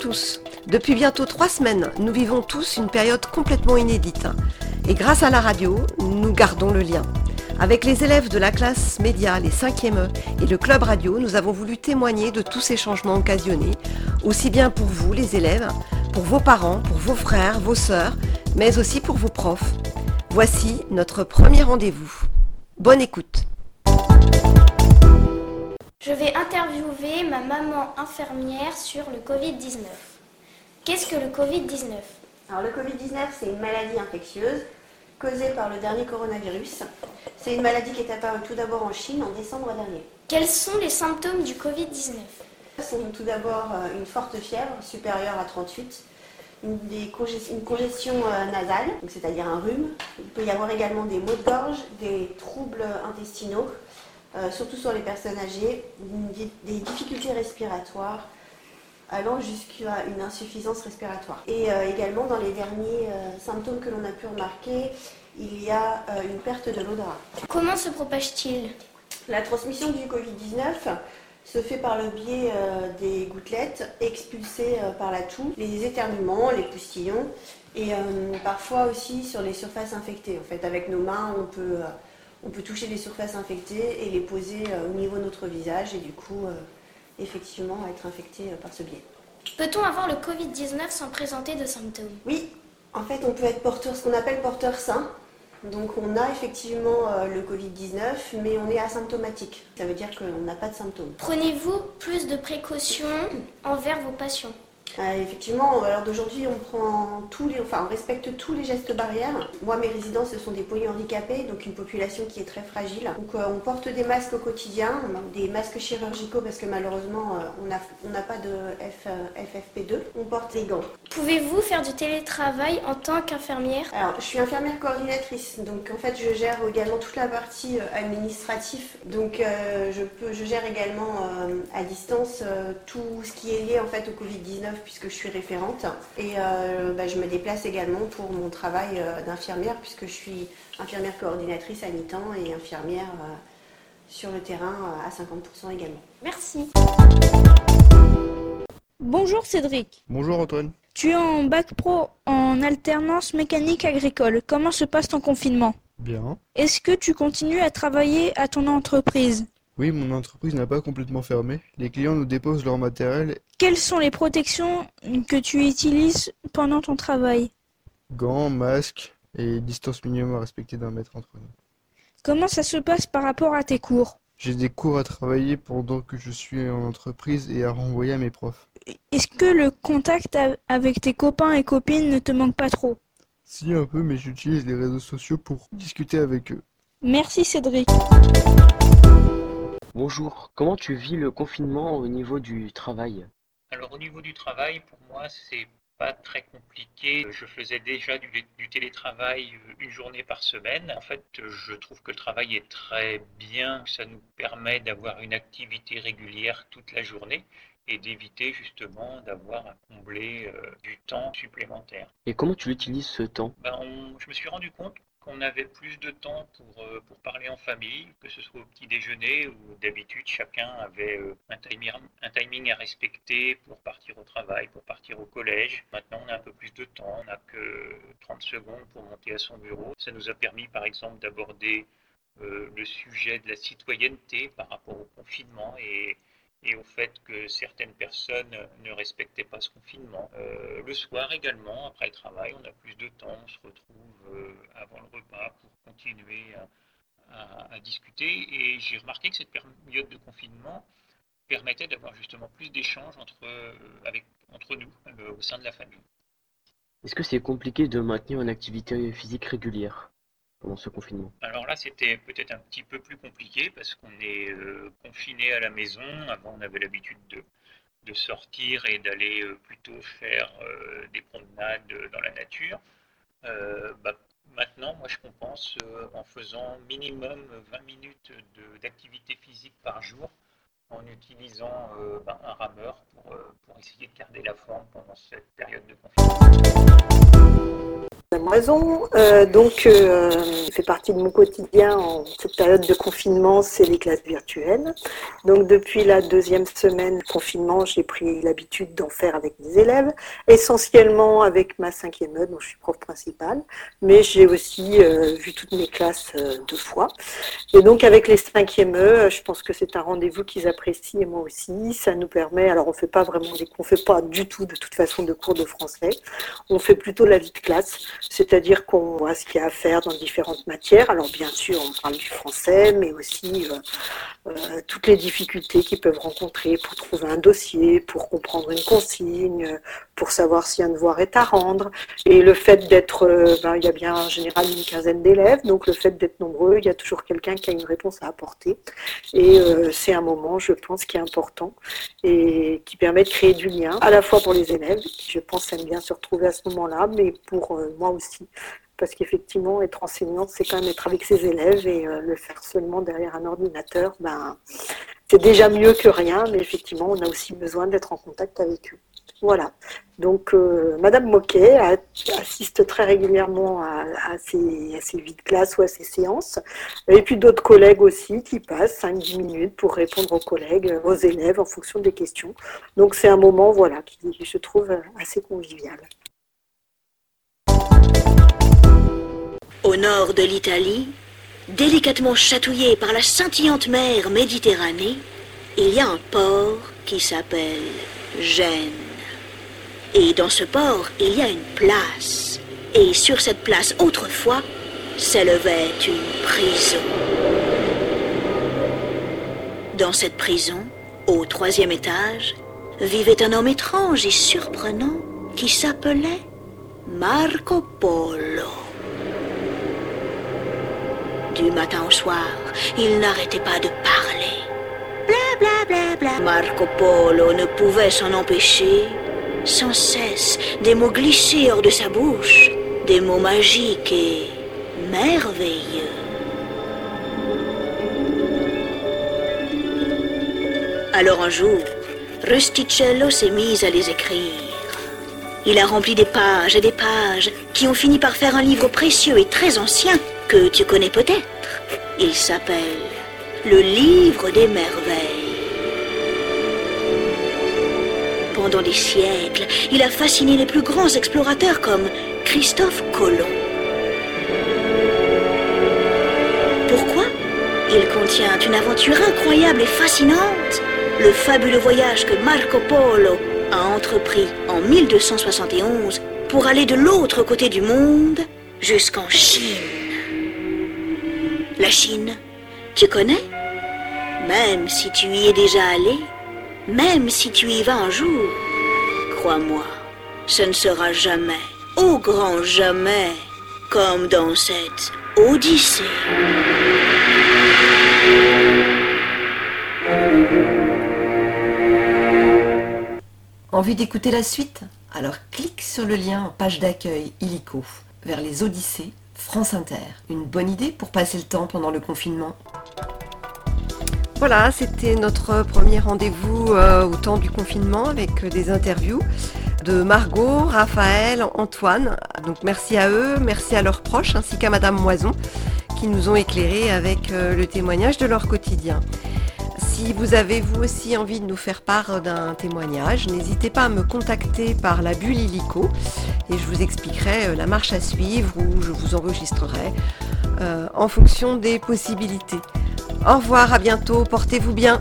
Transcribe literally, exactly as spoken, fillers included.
tous. Depuis bientôt trois semaines, nous vivons tous une période complètement inédite. Et grâce à la radio, nous gardons le lien. Avec les élèves de la classe média, les cinquième E et le club radio, nous avons voulu témoigner de tous ces changements occasionnés, aussi bien pour vous, les élèves, pour vos parents, pour vos frères, vos sœurs, mais aussi pour vos profs. Voici notre premier rendez-vous. Bonne écoute. Je vais interviewer ma maman infirmière sur le covid dix-neuf. Qu'est-ce que le covid dix-neuf ? Alors le covid dix-neuf, c'est une maladie infectieuse causée par le dernier coronavirus. C'est une maladie qui est apparue tout d'abord en Chine en décembre dernier. Quels sont les symptômes du covid dix-neuf ? C'est tout d'abord une forte fièvre supérieure à trente-huit, une, des congest- une congestion nasale, donc c'est-à-dire un rhume. Il peut y avoir également des maux de gorge, des troubles intestinaux, euh, surtout sur les personnes âgées, des, des difficultés respiratoires, allant jusqu'à une insuffisance respiratoire. Et euh, également, dans les derniers euh, symptômes que l'on a pu remarquer, il y a euh, une perte de l'odorat. Comment se propage-t-il ? La transmission du covid dix-neuf se fait par le biais euh, des gouttelettes expulsées euh, par la toux, les éternuements, les postillons, et euh, parfois aussi sur les surfaces infectées. En fait, avec nos mains, on peut, euh, on peut toucher les surfaces infectées et les poser euh, au niveau de notre visage, et du coup, euh, effectivement être infecté par ce biais. Peut-on avoir le covid dix-neuf sans présenter de symptômes ? Oui, en fait on peut être porteur, ce qu'on appelle porteur sain. Donc on a effectivement euh, le covid dix-neuf, mais on est asymptomatique. Ça veut dire qu'on n'a pas de symptômes. Prenez-vous plus de précautions envers vos patients ? Euh, effectivement, alors d'aujourd'hui, on prend tous les, enfin, on respecte tous les gestes barrières. Moi, mes résidents, ce sont des polyhandicapés, donc une population qui est très fragile. Donc, euh, on porte des masques au quotidien, des masques chirurgicaux parce que malheureusement, euh, on n'a on n'a pas de F, F F P deux. On porte des gants. Pouvez-vous faire du télétravail en tant qu'infirmière ? Alors, je suis infirmière coordinatrice, donc en fait, je gère également toute la partie administrative. Donc, euh, je peux, je gère également euh, à distance euh, tout ce qui est lié en fait au covid dix-neuf. Puisque je suis référente et euh, bah, je me déplace également pour mon travail euh, d'infirmière puisque je suis infirmière coordinatrice à mi-temps et infirmière euh, sur le terrain euh, à cinquante pour cent également. Merci. Bonjour Cédric. Bonjour Antoine. Tu es en bac pro en alternance mécanique agricole. Comment se passe ton confinement ? Bien. Est-ce que tu continues à travailler à ton entreprise ? Oui, mon entreprise n'a pas complètement fermé. Les clients nous déposent leur matériel. Quelles sont les protections que tu utilises pendant ton travail ? Gants, masques et distance minimum à respecter d'un mètre entre nous. Comment ça se passe par rapport à tes cours ? J'ai des cours à travailler pendant que je suis en entreprise et à renvoyer à mes profs. Est-ce que le contact avec tes copains et copines ne te manque pas trop ? Si, un peu, mais j'utilise les réseaux sociaux pour discuter avec eux. Merci Cédric. Bonjour, comment tu vis le confinement au niveau du travail ? Alors au niveau du travail, pour moi, c'est pas très compliqué. Je faisais déjà du, du télétravail une journée par semaine. En fait, je trouve que le travail est très bien. Ça nous permet d'avoir une activité régulière toute la journée et d'éviter justement d'avoir à combler euh, du temps supplémentaire. Et comment tu utilises ce temps ? Ben, on, je me suis rendu compte qu'on avait plus de temps pour, euh, pour parler en famille, que ce soit au petit déjeuner où d'habitude chacun avait euh, un, timing, un timing à respecter pour partir au travail, pour partir au collège. Maintenant on a un peu plus de temps, on n'a que trente secondes pour monter à son bureau. Ça nous a permis par exemple d'aborder euh, le sujet de la citoyenneté par rapport au confinement et et au fait que certaines personnes ne respectaient pas ce confinement. Euh, le soir également, après le travail, on a plus de temps, on se retrouve euh, avant le repas pour continuer à, à, à discuter. Et j'ai remarqué que cette période de confinement permettait d'avoir justement plus d'échanges entre, euh, avec, entre nous, euh, au sein de la famille. Est-ce que c'est compliqué de maintenir une activité physique régulière pendant ce confinement ? Alors là, c'était peut-être un petit peu plus compliqué parce qu'on est euh, confiné à la maison. Avant, on avait l'habitude de, de sortir et d'aller euh, plutôt faire euh, des promenades dans la nature. Euh, bah, maintenant, moi, je compense euh, en faisant minimum vingt minutes de, d'activité physique par jour en utilisant euh, bah, un rameur pour, euh, pour essayer de garder la forme pendant cette période de confinement. Madame Moison. Euh, donc, euh, fait partie de mon quotidien en cette période de confinement, c'est les classes virtuelles. Donc, depuis la deuxième semaine de confinement, j'ai pris l'habitude d'en faire avec mes élèves, essentiellement avec ma cinquième E, dont je suis prof principale, mais j'ai aussi euh, vu toutes mes classes euh, deux fois. Et donc, avec les cinquième E, je pense que c'est un rendez-vous qu'ils apprécient et moi aussi. Ça nous permet, alors on fait pas vraiment des, on fait pas du tout de toute façon de cours de français. On fait plutôt la vie de classe, c'est-à-dire qu'on voit ce qu'il y a à faire dans différentes matières. Alors bien sûr, on parle du français, mais aussi euh, euh, toutes les difficultés qu'ils peuvent rencontrer pour trouver un dossier, pour comprendre une consigne, pour savoir si un devoir est à rendre. Et le fait d'être, euh, ben, il y a bien en général une quinzaine d'élèves, donc le fait d'être nombreux, il y a toujours quelqu'un qui a une réponse à apporter. Et euh, c'est un moment, je pense, qui est important et qui permet de créer du lien, à la fois pour les élèves, qui je pense aiment bien se retrouver à ce moment-là, mais pour euh, moi aussi. Parce qu'effectivement, être enseignante, c'est quand même être avec ses élèves et euh, le faire seulement derrière un ordinateur, ben, c'est déjà mieux que rien, mais effectivement, on a aussi besoin d'être en contact avec eux. Voilà. Donc, euh, Madame Moquet a, assiste très régulièrement à, à, ces, à ces vies de classe ou à ces séances. Et puis d'autres collègues aussi qui passent cinq dix minutes pour répondre aux collègues, aux élèves en fonction des questions. Donc, c'est un moment, voilà, qui je trouve assez convivial. Au nord de l'Italie, délicatement chatouillé par la scintillante mer Méditerranée, il y a un port qui s'appelle Gênes. Et dans ce port, il y a une place. Et sur cette place, autrefois, s'élevait une prison. Dans cette prison, au troisième étage, vivait un homme étrange et surprenant qui s'appelait Marco Polo. Du matin au soir, il n'arrêtait pas de parler. Bla bla bla bla. Marco Polo ne pouvait s'en empêcher. Sans cesse, des mots glissaient hors de sa bouche, des mots magiques et merveilleux. Alors un jour, Rusticello s'est mis à les écrire. Il a rempli des pages et des pages qui ont fini par faire un livre précieux et très ancien que tu connais peut-être. Il s'appelle Le Livre des Merveilles. Pendant des siècles, il a fasciné les plus grands explorateurs comme Christophe Colomb. Pourquoi ? Il contient une aventure incroyable et fascinante, le fabuleux voyage que Marco Polo a entrepris en mille deux cent soixante et onze pour aller de l'autre côté du monde jusqu'en Chine. La Chine, tu connais ? Même si tu y es déjà allé, même si tu y vas un jour, crois-moi, ce ne sera jamais, au grand jamais, comme dans cette Odyssée. Envie d'écouter la suite ? Alors clique sur le lien en page d'accueil illico vers les Odyssées France Inter. Une bonne idée pour passer le temps pendant le confinement. Voilà, c'était notre premier rendez-vous euh, au temps du confinement avec euh, des interviews de Margot, Raphaël, Antoine. Donc merci à eux, merci à leurs proches ainsi qu'à Madame Moison qui nous ont éclairés avec euh, le témoignage de leur quotidien. Si vous avez vous aussi envie de nous faire part d'un témoignage, n'hésitez pas à me contacter par la bulle illico et je vous expliquerai la marche à suivre ou je vous enregistrerai euh, en fonction des possibilités. Au revoir, à bientôt, portez-vous bien.